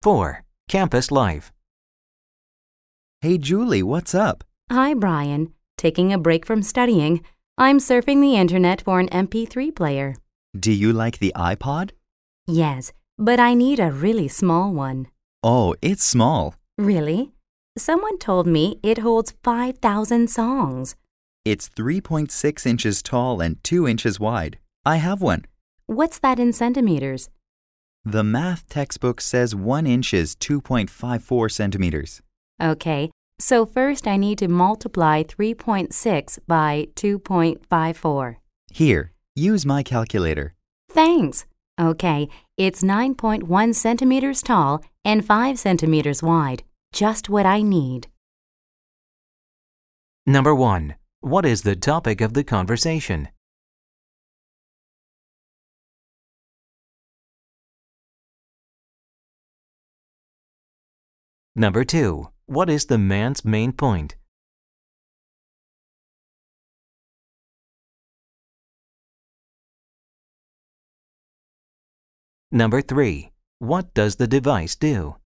4. Campus life. Hey Julie, what's up? Hi, Brian. Taking a break from studying. I'm surfing the internet for an MP3 player. Do you like the iPod? Yes, but I need a really small one. Oh, it's small. Really? Someone told me it holds 5,000 songs. It's 3.6 inches tall and 2 inches wide. I have one. What's that in centimeters? The math textbook says 1 inch is 2.54 centimeters. Okay, so first I need to multiply 3.6 by 2.54. Here, use my calculator. Thanks. Okay, it's 9.1 centimeters tall and 5 centimeters wide. Just what I need. Number 1. What is the topic of the conversation? Number 2. What is the man's main point? Number 3. What does the device do?